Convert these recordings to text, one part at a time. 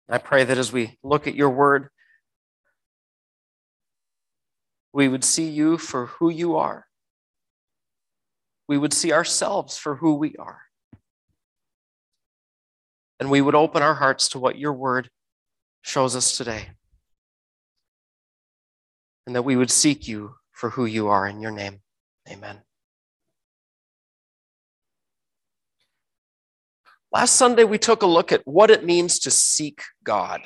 I pray that as we look at your word, we would see you for who you are. We would see ourselves for who we are. And we would open our hearts to what your word shows us today. And that we would seek you for who you are in your name. Amen. Last Sunday, we took a look at what it means to seek God.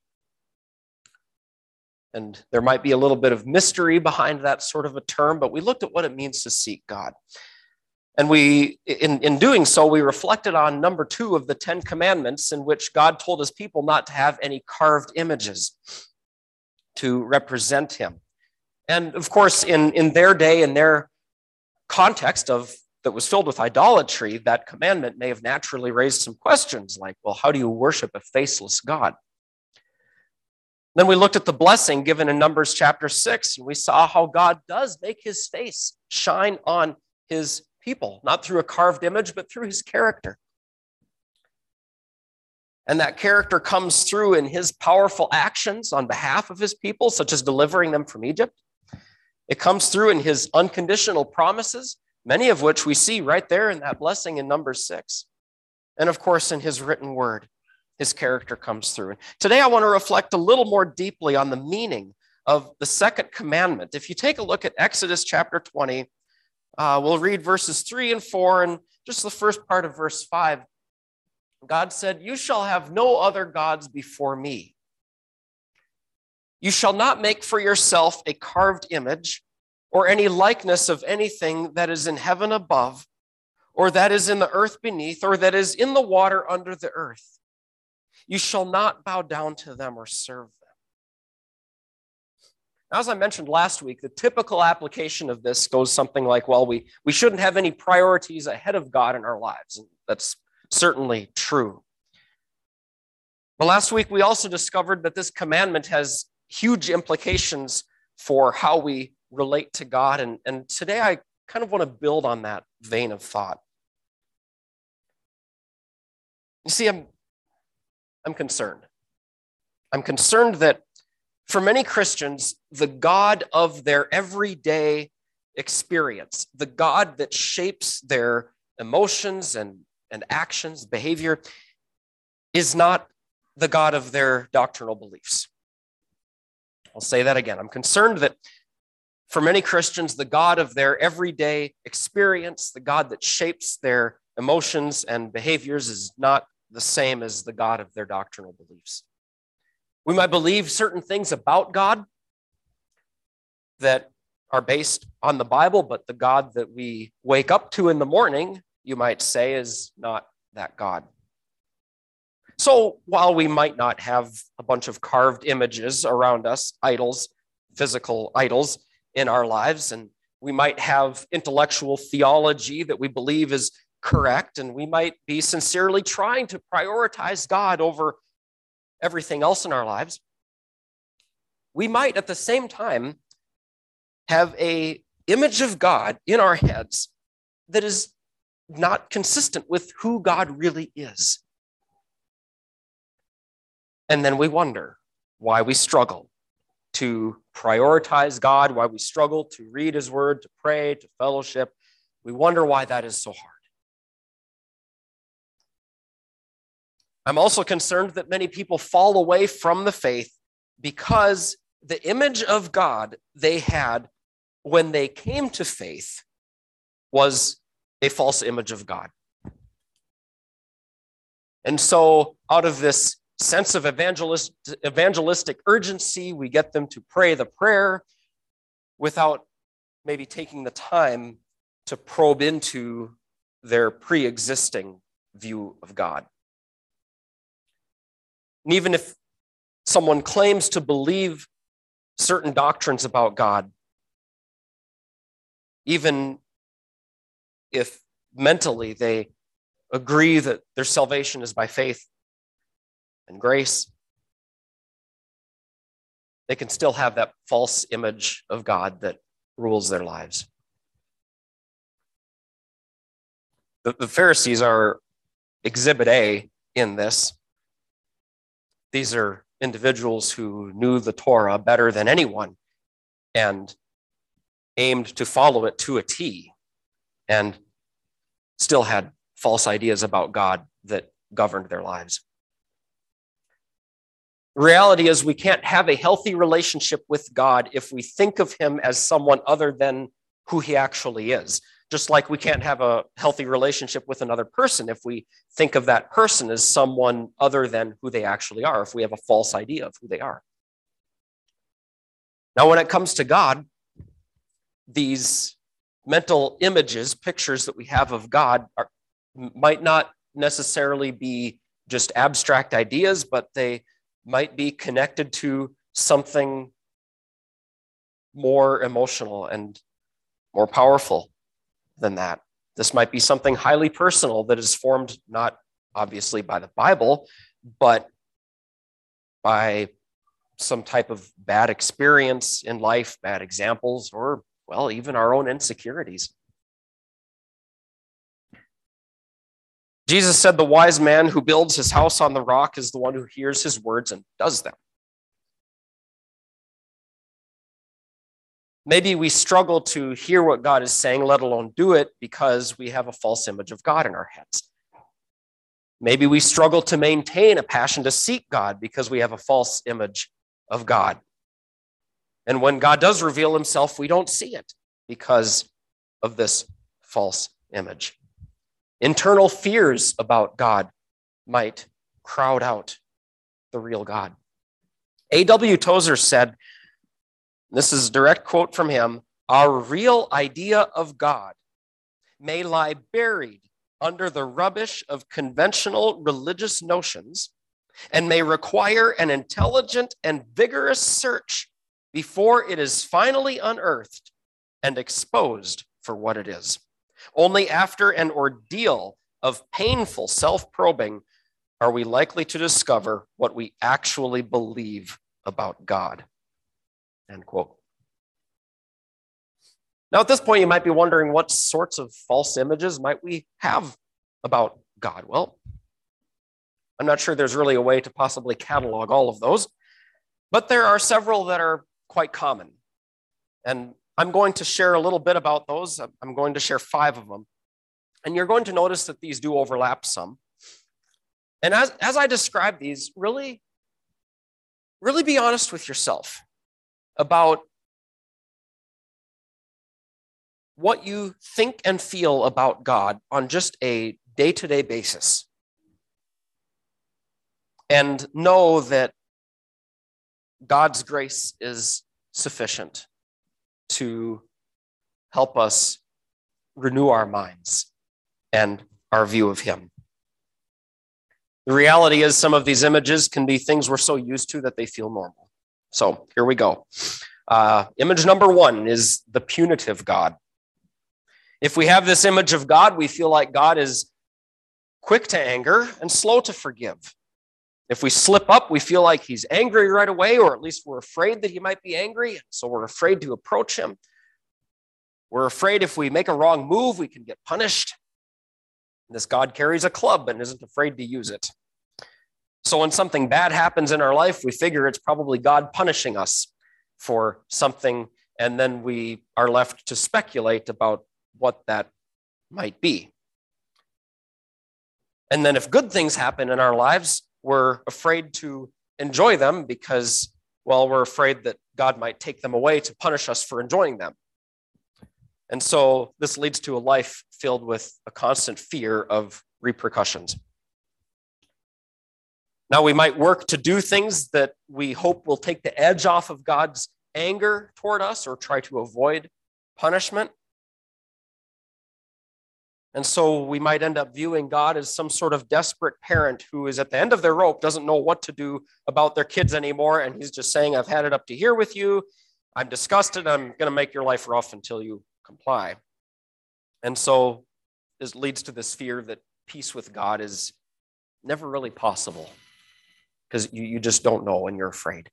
And there might be a little bit of mystery behind that sort of a term, but we looked at what it means to seek God. And in doing so, we reflected on number 2 of the 10 commandments, in which God told his people not to have any carved images to represent him. And of course, in their day, in their context that was filled with idolatry, that commandment may have naturally raised some questions like, well, how do you worship a faceless God? Then we looked at the blessing given in Numbers chapter 6, and we saw how God does make his face shine on his people, not through a carved image, but through his character. And that character comes through in his powerful actions on behalf of his people, such as delivering them from Egypt. It comes through in his unconditional promises, many of which we see right there in that blessing in Numbers 6. And of course, in his written word, his character comes through. And today I want to reflect a little more deeply on the meaning of the second commandment. If you take a look at Exodus chapter 20, we'll read verses 3 and 4, and just the first part of verse 5. God said, "You shall have no other gods before me. You shall not make for yourself a carved image or any likeness of anything that is in heaven above, or that is in the earth beneath, or that is in the water under the earth. You shall not bow down to them or serve them." As I mentioned last week, the typical application of this goes something like, well, we shouldn't have any priorities ahead of God in our lives. And that's certainly true. But last week, we also discovered that this commandment has huge implications for how we relate to God. And today, I kind of want to build on that vein of thought. You see, I'm concerned. I'm concerned that for many Christians, the God of their everyday experience, the God that shapes their emotions and actions, behavior, is not the God of their doctrinal beliefs. I'll say that again. I'm concerned that for many Christians, the God of their everyday experience, the God that shapes their emotions and behaviors, is not the same as the God of their doctrinal beliefs. We might believe certain things about God that are based on the Bible, but the God that we wake up to in the morning, you might say, is not that God. So while we might not have a bunch of carved images around us, idols, physical idols in our lives, and we might have intellectual theology that we believe is correct, and we might be sincerely trying to prioritize God over everything else in our lives, we might at the same time have an image of God in our heads that is not consistent with who God really is. And then we wonder why we struggle to prioritize God, why we struggle to read his word, to pray, to fellowship. We wonder why that is so hard. I'm also concerned that many people fall away from the faith because the image of God they had when they came to faith was a false image of God. And so out of this sense of evangelistic urgency, we get them to pray the prayer without maybe taking the time to probe into their pre-existing view of God. And even if someone claims to believe certain doctrines about God, even if mentally they agree that their salvation is by faith and grace, they can still have that false image of God that rules their lives. The Pharisees are exhibit A in this. These are individuals who knew the Torah better than anyone and aimed to follow it to a T, and still had false ideas about God that governed their lives. The reality is we can't have a healthy relationship with God if we think of him as someone other than who he actually is. Just like we can't have a healthy relationship with another person if we think of that person as someone other than who they actually are, if we have a false idea of who they are. Now, when it comes to God, these mental images, pictures that we have of God might not necessarily be just abstract ideas, but they might be connected to something more emotional and more powerful than that. This might be something highly personal that is formed not obviously by the Bible, but by some type of bad experience in life, bad examples, or, well, even our own insecurities. Jesus said the wise man who builds his house on the rock is the one who hears his words and does them. Maybe we struggle to hear what God is saying, let alone do it, because we have a false image of God in our heads. Maybe we struggle to maintain a passion to seek God because we have a false image of God. And when God does reveal himself, we don't see it because of this false image. Internal fears about God might crowd out the real God. A.W. Tozer said, this is a direct quote from him, "Our real idea of God may lie buried under the rubbish of conventional religious notions and may require an intelligent and vigorous search before it is finally unearthed and exposed for what it is. Only after an ordeal of painful self-probing are we likely to discover what we actually believe about God." End quote. Now, at this point, you might be wondering what sorts of false images might we have about God? Well, I'm not sure there's really a way to possibly catalog all of those, but there are several that are quite common. And I'm going to share a little bit about those. I'm going to share 5 of them. And you're going to notice that these do overlap some. And as I describe these, really be honest with yourself about what you think and feel about God on just a day-to-day basis. And know that God's grace is sufficient to help us renew our minds and our view of him. The reality is some of these images can be things we're so used to that they feel normal. So here we go. Image number 1 is the punitive God. If we have this image of God, we feel like God is quick to anger and slow to forgive. If we slip up, we feel like he's angry right away, or at least we're afraid that he might be angry, so we're afraid to approach him. We're afraid if we make a wrong move, we can get punished. This God carries a club and isn't afraid to use it. So when something bad happens in our life, we figure it's probably God punishing us for something, and then we are left to speculate about what that might be. And then if good things happen in our lives, we're afraid to enjoy them because, well, we're afraid that God might take them away to punish us for enjoying them. And so this leads to a life filled with a constant fear of repercussions. Now, we might work to do things that we hope will take the edge off of God's anger toward us or try to avoid punishment. And so we might end up viewing God as some sort of desperate parent who is at the end of their rope, doesn't know what to do about their kids anymore. And he's just saying, I've had it up to here with you. I'm disgusted. I'm going to make your life rough until you comply. And so this leads to this fear that peace with God is never really possible because you just don't know and you're afraid.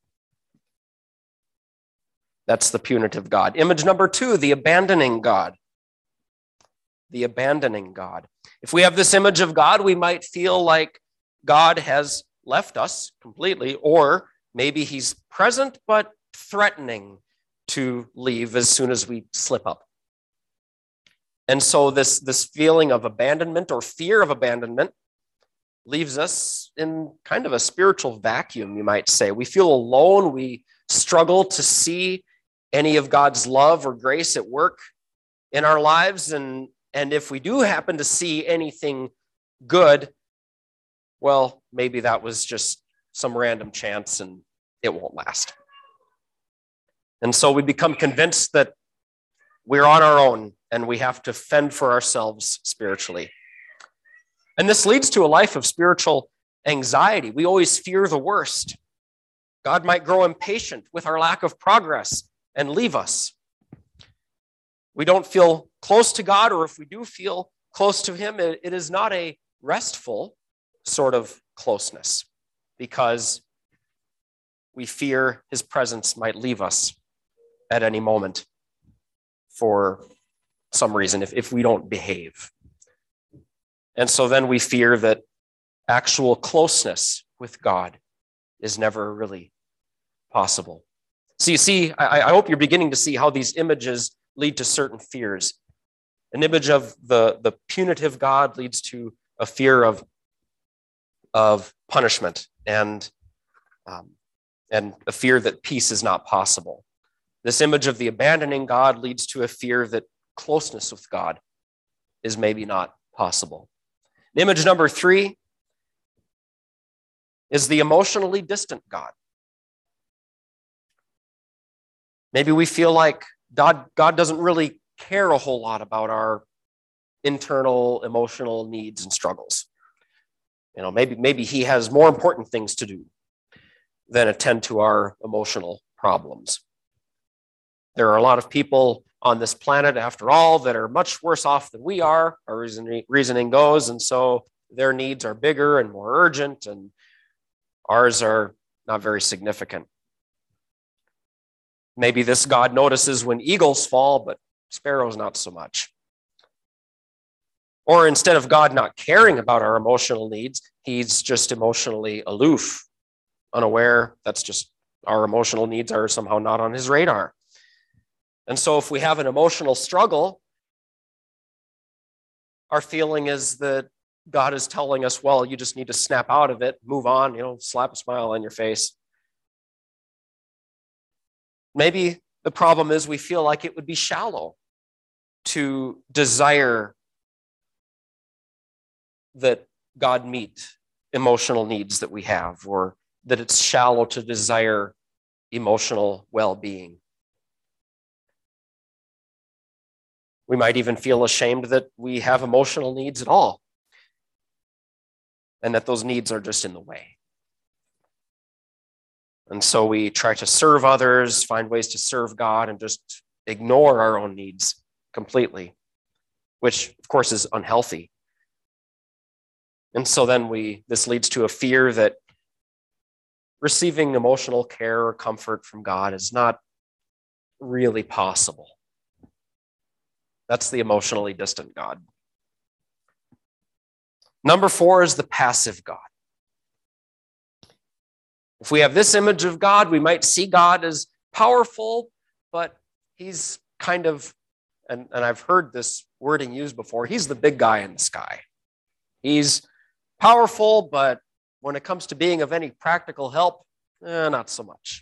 That's the punitive God. Image number 2, the abandoning God. The abandoning God. If we have this image of God, we might feel like God has left us completely, or maybe he's present but threatening to leave as soon as we slip up. And so this feeling of abandonment or fear of abandonment leaves us in kind of a spiritual vacuum, you might say. We feel alone. We struggle to see any of God's love or grace at work in our lives. And if we do happen to see anything good, well, maybe that was just some random chance and it won't last. And so we become convinced that we're on our own and we have to fend for ourselves spiritually. And this leads to a life of spiritual anxiety. We always fear the worst. God might grow impatient with our lack of progress and leave us. We don't feel close to God, or if we do feel close to him, it is not a restful sort of closeness because we fear his presence might leave us at any moment for some reason if we don't behave. And so then we fear that actual closeness with God is never really possible. So you see, I hope you're beginning to see how these images lead to certain fears. An image of the punitive God leads to a fear of punishment and a fear that peace is not possible. This image of the abandoning God leads to a fear that closeness with God is maybe not possible. Image number 3 is the emotionally distant God. Maybe we feel like God doesn't really care a whole lot about our internal emotional needs and struggles. Maybe he has more important things to do than attend to our emotional problems. There are a lot of people on this planet, after all, that are much worse off than we are, our reasoning goes, and so their needs are bigger and more urgent, and ours are not very significant. Maybe this God notices when eagles fall, but sparrows not so much. Or instead of God not caring about our emotional needs, he's just emotionally aloof, unaware. That's just our emotional needs are somehow not on his radar. And so if we have an emotional struggle, our feeling is that God is telling us, well, you just need to snap out of it, move on, slap a smile on your face. Maybe the problem is we feel like it would be shallow to desire that God meet emotional needs that we have, or that it's shallow to desire emotional well-being. We might even feel ashamed that we have emotional needs at all, and that those needs are just in the way. And so we try to serve others, find ways to serve God, and just ignore our own needs completely, which of course is unhealthy. And so then this leads to a fear that receiving emotional care or comfort from God is not really possible. That's the emotionally distant God. Number 4 is the passive God. If we have this image of God, we might see God as powerful, but he's kind of, and I've heard this wording used before, he's the big guy in the sky. He's powerful, but when it comes to being of any practical help, not so much.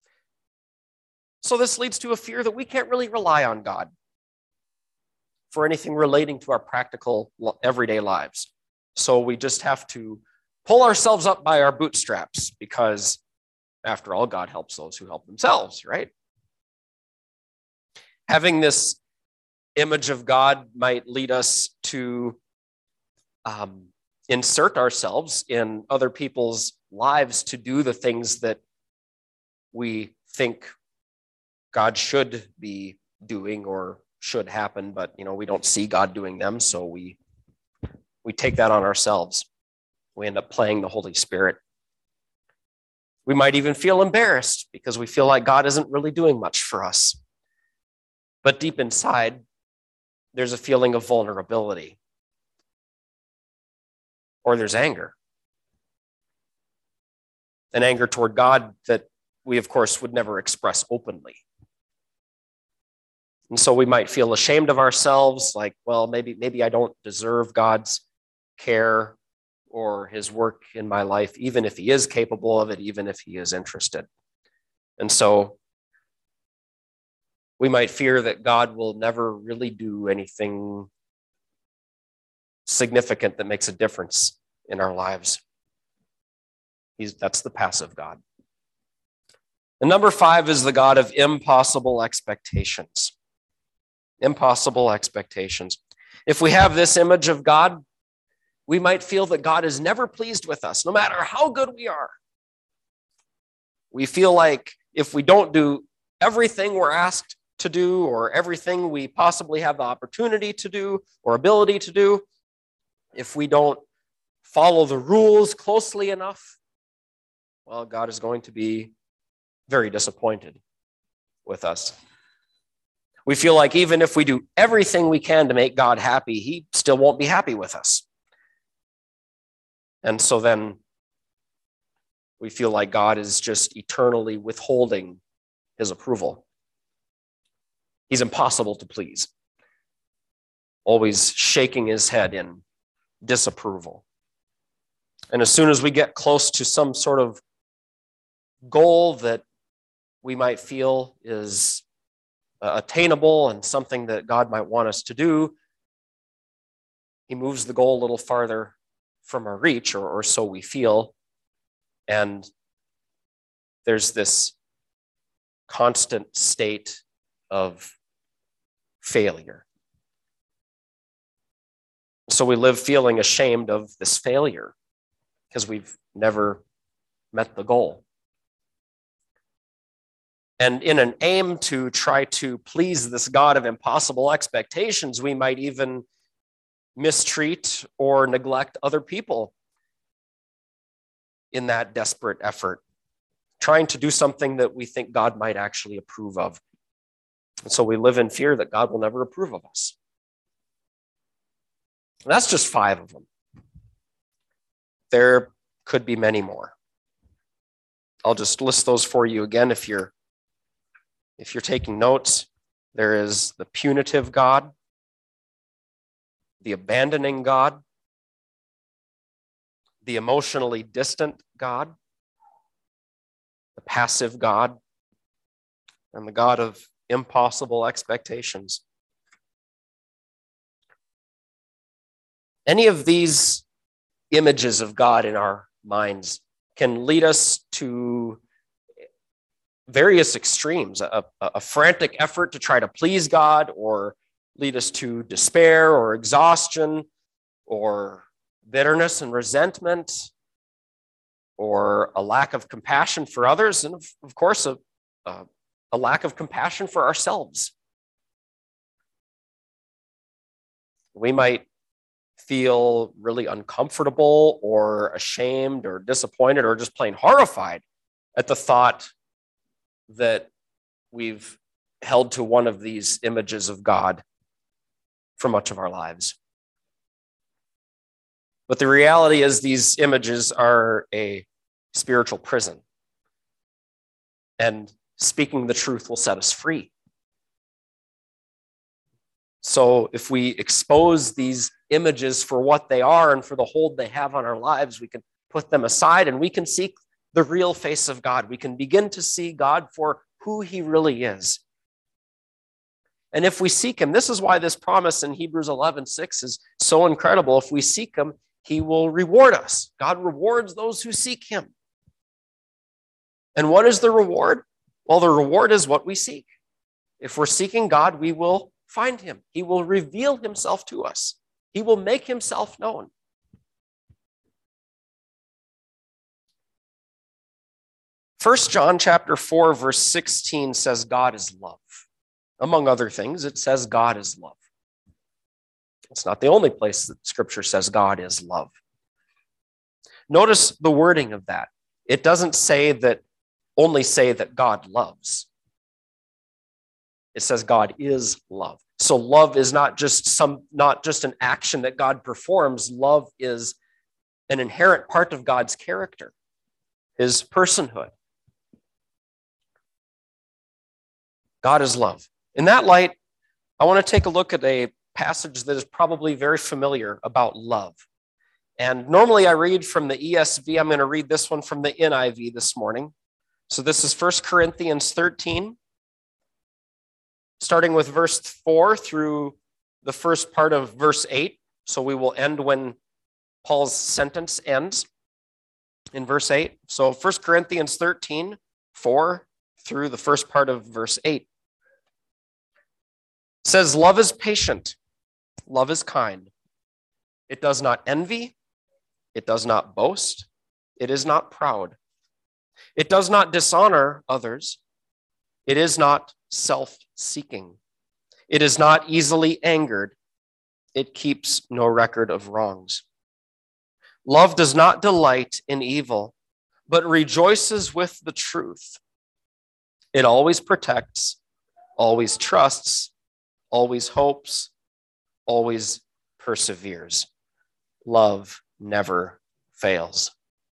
So this leads to a fear that we can't really rely on God for anything relating to our practical everyday lives. So we just have to pull ourselves up by our bootstraps because, after all, God helps those who help themselves, right? Having this image of God might lead us to insert ourselves in other people's lives to do the things that we think God should be doing or should happen, but we don't see God doing them, so we take that on ourselves. We end up playing the Holy Spirit. We might even feel embarrassed because we feel like God isn't really doing much for us. But deep inside, there's a feeling of vulnerability. Or there's anger. an anger toward God that we, of course, would never express openly. And so we might feel ashamed of ourselves, like, well, maybe I don't deserve God's care or his work in my life, even if he is capable of it, even if he is interested. And so we might fear that God will never really do anything significant that makes a difference in our lives. That's the passive God. And number 5 is the God of impossible expectations. Impossible expectations. If we have this image of God, we might feel that God is never pleased with us, no matter how good we are. We feel like if we don't do everything we're asked to do, or everything we possibly have the opportunity to do or ability to do, if we don't follow the rules closely enough, well, God is going to be very disappointed with us. We feel like even if we do everything we can to make God happy, he still won't be happy with us. And so then we feel like God is just eternally withholding his approval. He's impossible to please, always shaking his head in disapproval. And as soon as we get close to some sort of goal that we might feel is attainable and something that God might want us to do, he moves the goal a little farther from our reach, or so we feel. And there's this constant state of failure. So we live feeling ashamed of this failure because we've never met the goal. And in an aim to try to please this God of impossible expectations, we might even mistreat or neglect other people in that desperate effort, trying to do something that we think God might actually approve of. And so we live in fear that God will never approve of us. And that's just 5 of them. There could be many more. I'll just list those for you again if you're taking notes. There is the punitive God, the abandoning God, the emotionally distant God, the passive God, and the God of impossible expectations. Any of these images of God in our minds can lead us to various extremes, a frantic effort to try to please God, or lead us to despair or exhaustion, or bitterness and resentment, or a lack of compassion for others, and of course, a lack of compassion for ourselves. We might feel really uncomfortable or ashamed or disappointed or just plain horrified at the thought that we've held to one of these images of God for much of our lives. But the reality is these images are a spiritual prison, and speaking the truth will set us free. So if we expose these images for what they are and for the hold they have on our lives, we can put them aside and we can seek the real face of God. We can begin to see God for who he really is. And if we seek him, this is why this promise in Hebrews 11:6 is so incredible. If we seek him, he will reward us. God rewards those who seek him. And what is the reward? Well, the reward is what we seek. If we're seeking God, we will find him. He will reveal himself to us. He will make himself known. First John chapter 4, verse 16 says God is love. Among other things, it says God is love. It's not the only place that Scripture says God is love. Notice the wording of that. It doesn't only say that God loves. It says God is love. So love is not just an action that God performs. Love is an inherent part of God's character. his personhood. God is love. In that light, I want to take a look at a passage that is probably very familiar about love. And normally I read from the ESV. I'm going to read this one from the NIV this morning. So this is 1 Corinthians 13, starting with verse 4 through the first part of verse 8. So we will end when Paul's sentence ends in verse 8. So 1 Corinthians 13, 4 through the first part of verse 8. It says, love is patient. Love is kind. It does not envy. It does not boast. It is not proud. It does not dishonor others. It is not self-seeking. It is not easily angered. It keeps no record of wrongs. Love does not delight in evil, but rejoices with the truth. It always protects, always trusts, always hopes, always perseveres. Love never fails.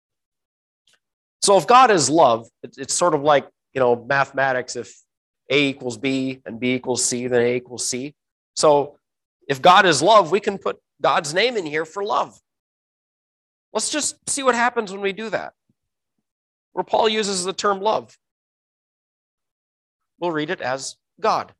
So if God is love, it's sort of like, mathematics. If A equals B and B equals C, then A equals C. So if God is love, we can put God's name in here for love. Let's just see what happens when we do that. Where Paul uses the term love. We'll read it as God.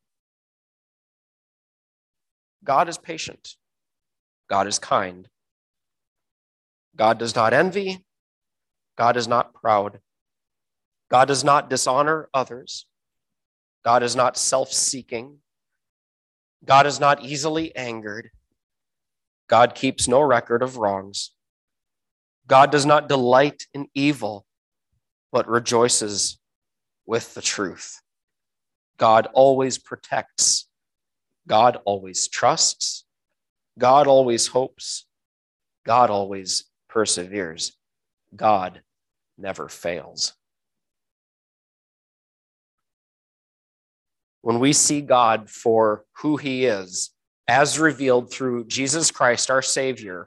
God is patient. God is kind. God does not envy. God is not proud. God does not dishonor others. God is not self-seeking. God is not easily angered. God keeps no record of wrongs. God does not delight in evil, but rejoices with the truth. God always protects. God always trusts. God always hopes. God always perseveres. God never fails. When we see God for who he is, as revealed through Jesus Christ, our Savior,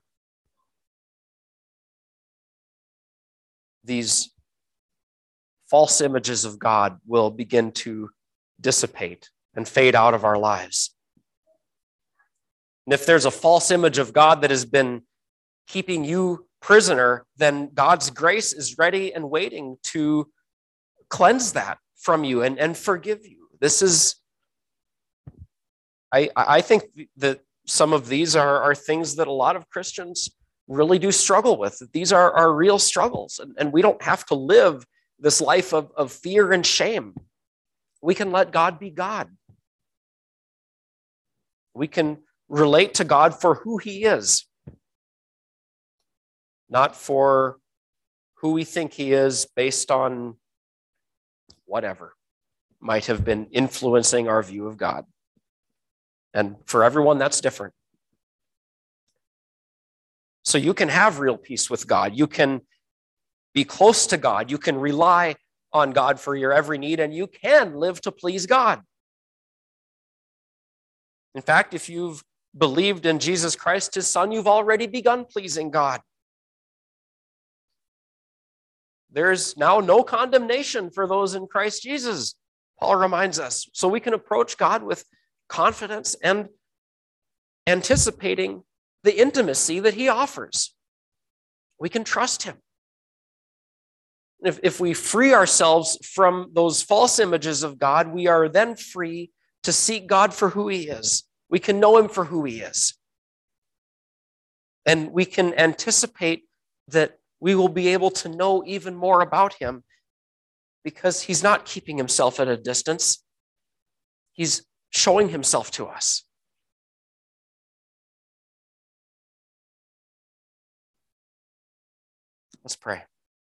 these false images of God will begin to dissipate and fade out of our lives. And if there's a false image of God that has been keeping you prisoner, then God's grace is ready and waiting to cleanse that from you and forgive you. This is, I think that some of these are things that a lot of Christians really do struggle with. These are real struggles, and we don't have to live this life of fear and shame. We can let God be God. We can relate to God for who he is, not for who we think he is based on whatever might have been influencing our view of God. And for everyone, that's different. So you can have real peace with God. You can be close to God. You can rely on God for your every need, and you can live to please God. In fact, if you've believed in Jesus Christ, his son, you've already begun pleasing God. There's now no condemnation for those in Christ Jesus, Paul reminds us. So we can approach God with confidence and anticipating the intimacy that he offers. We can trust him. If we free ourselves from those false images of God, we are then free to seek God for who he is. We can know him for who he is. And we can anticipate that we will be able to know even more about him because he's not keeping himself at a distance. He's showing himself to us. Let's pray.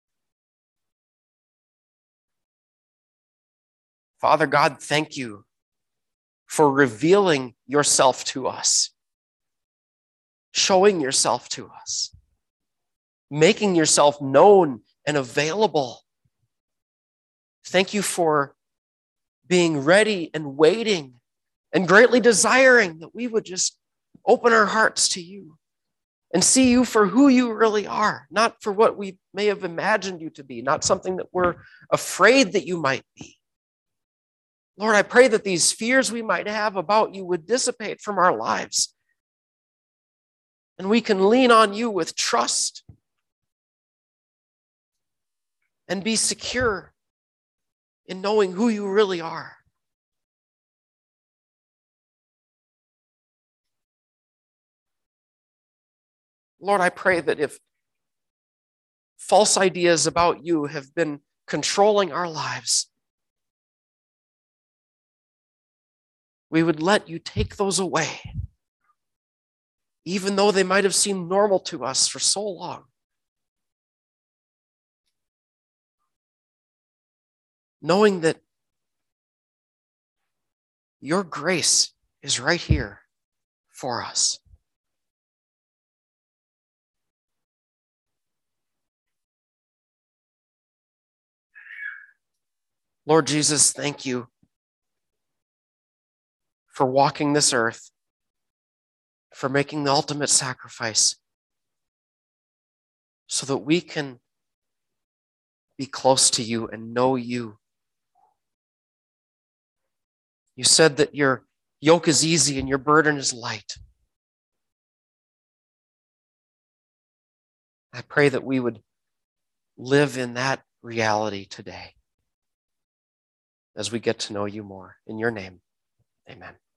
Father God, thank you for revealing yourself to us, showing yourself to us, making yourself known and available. Thank you for being ready and waiting and greatly desiring that we would just open our hearts to you. and see you for who you really are, not for what we may have imagined you to be, not something that we're afraid that you might be. Lord, I pray that these fears we might have about you would dissipate from our lives, and we can lean on you with trust and be secure in knowing who you really are. Lord, I pray that if false ideas about you have been controlling our lives, we would let you take those away, even though they might have seemed normal to us for so long. Knowing that your grace is right here for us. Lord Jesus, thank you for walking this earth, for making the ultimate sacrifice, so that we can be close to you and know you. You said that your yoke is easy and your burden is light. I pray that we would live in that reality today as we get to know you more. In your name, amen.